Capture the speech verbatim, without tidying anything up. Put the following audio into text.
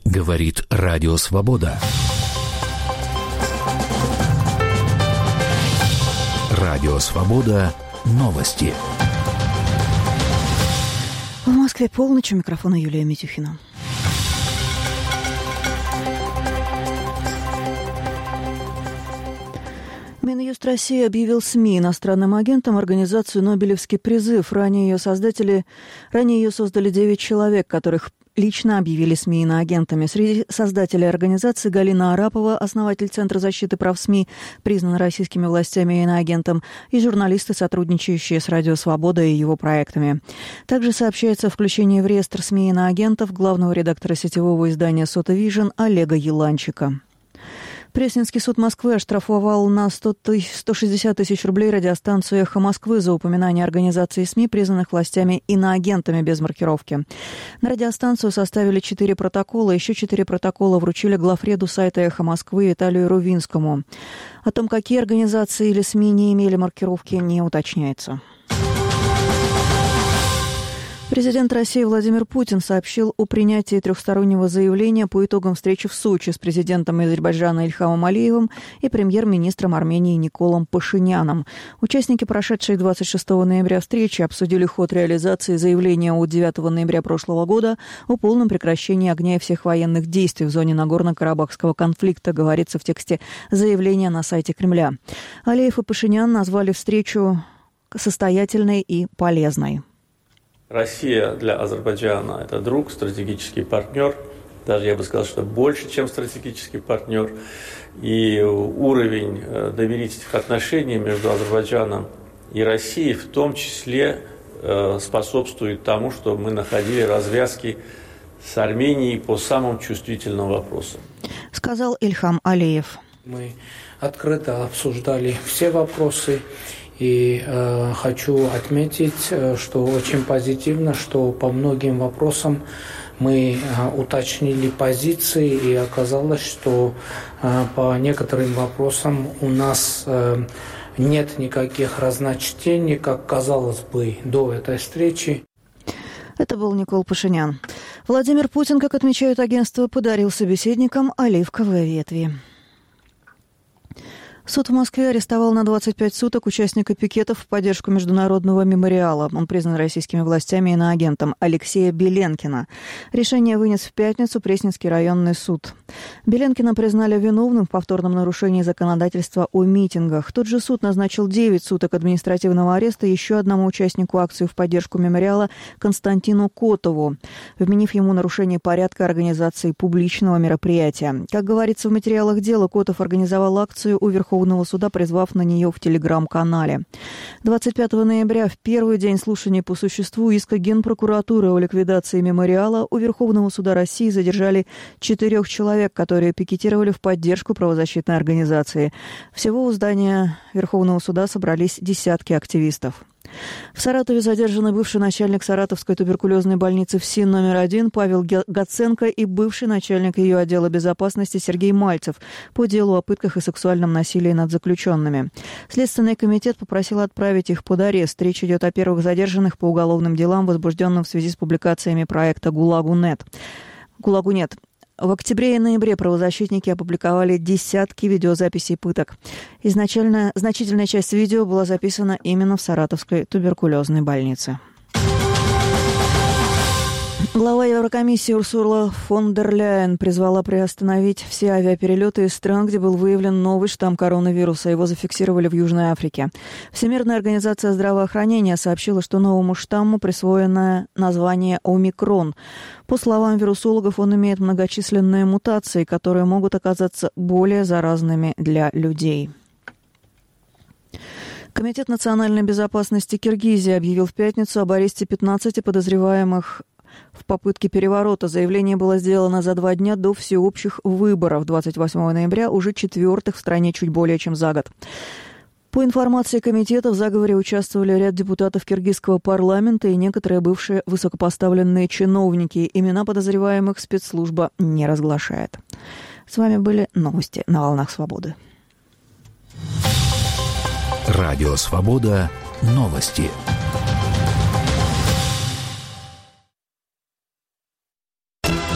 Говорит Радио Свобода. Радио Свобода. Новости. В Москве полночь. У микрофона Юлия Митюхина. Минюст России объявил СМИ иностранным агентам организацию «Нобелевский призыв». Ранее ее создатели, ранее ее создали девять человек, которых лично объявили СМИ иноагентами. Среди создателей организации Галина Арапова, основатель Центра защиты прав СМИ, признан российскими властями иноагентом, и журналисты, сотрудничающие с Радио Свобода и его проектами. Также сообщается о включении в реестр СМИ иноагентов главного редактора сетевого издания «Сота Вижн» Олега Еланчика. Пресненский суд Москвы оштрафовал на сто шестьдесят тысяч рублей радиостанцию «Эхо Москвы» за упоминание организаций СМИ, признанных властями иноагентами без маркировки. На радиостанцию составили четыре протокола, еще четыре протокола вручили главреду сайта «Эхо Москвы» Виталию Рувинскому. О том, какие организации или СМИ не имели маркировки, не уточняется. Президент России Владимир Путин сообщил о принятии трехстороннего заявления по итогам встречи в Сочи с президентом Азербайджана Ильхамом Алиевым и премьер-министром Армении Николом Пашиняном. Участники прошедшей двадцать шестого ноября встречи обсудили ход реализации заявления от девятого ноября прошлого года о полном прекращении огня и всех военных действий в зоне Нагорно-Карабахского конфликта, говорится в тексте заявления на сайте Кремля. Алиев и Пашинян назвали встречу состоятельной и полезной. Россия для Азербайджана – это друг, стратегический партнер, даже я бы сказал, что больше, чем стратегический партнер. И уровень доверительных отношений между Азербайджаном и Россией в том числе способствует тому, что мы находили развязки с Арменией по самым чувствительным вопросам. Сказал Ильхам Алиев. Мы открыто обсуждали все вопросы. И э, хочу отметить, что очень позитивно, что по многим вопросам мы э, уточнили позиции, и оказалось, что э, по некоторым вопросам у нас э, нет никаких разночтений, как казалось бы до этой встречи. Это был Никол Пашинян. Владимир Путин, как отмечают агентства, подарил собеседникам оливковые ветви. Суд в Москве арестовал на двадцать пять суток участника пикетов в поддержку Международного мемориала. Он признан российскими властями иноагентом Алексея Беленкина. Решение вынес в пятницу Пресненский районный суд. Беленкина признали виновным в повторном нарушении законодательства о митингах. Тот же суд назначил девять суток административного ареста еще одному участнику акции в поддержку мемориала Константину Котову, вменив ему нарушение порядка организации публичного мероприятия. Как говорится в материалах дела, Котов организовал акцию у Верховного суда, призвав на нее в телеграм-канале. двадцать пятого ноября, в первый день слушания по существу иска Генпрокуратуры о ликвидации мемориала, у Верховного суда России задержали четырех человек, которые пикетировали в поддержку правозащитной организации. Всего у здания Верховного суда собрались десятки активистов. В Саратове задержаны бывший начальник Саратовской туберкулезной больницы ФСИН номер один Павел Гаценко и бывший начальник ее отдела безопасности Сергей Мальцев по делу о пытках и сексуальном насилии над заключенными. Следственный комитет попросил отправить их под арест. Речь идет о первых задержанных по уголовным делам, возбужденным в связи с публикациями проекта «ГУЛАГу.нет». «ГУЛАГу.нет». В октябре и ноябре правозащитники опубликовали десятки видеозаписей пыток. Изначально значительная часть видео была записана именно в Саратовской туберкулезной больнице. Глава Еврокомиссии Урсула фон дер Ляйен призвала приостановить все авиаперелеты из стран, где был выявлен новый штамм коронавируса. Его зафиксировали в Южной Африке. Всемирная организация здравоохранения сообщила, что новому штамму присвоено название «Омикрон». По словам вирусологов, он имеет многочисленные мутации, которые могут оказаться более заразными для людей. Комитет национальной безопасности Киргизии объявил в пятницу об аресте пятнадцати подозреваемых в попытке переворота. Заявление было сделано за два дня до всеобщих выборов двадцать восьмого ноября, уже четвертых в стране чуть более чем за год. По информации комитета, в заговоре участвовали ряд депутатов киргизского парламента и некоторые бывшие высокопоставленные чиновники. Имена подозреваемых спецслужба не разглашает. С вами были новости на «Волнах Свободы». Радио «Свобода». Новости.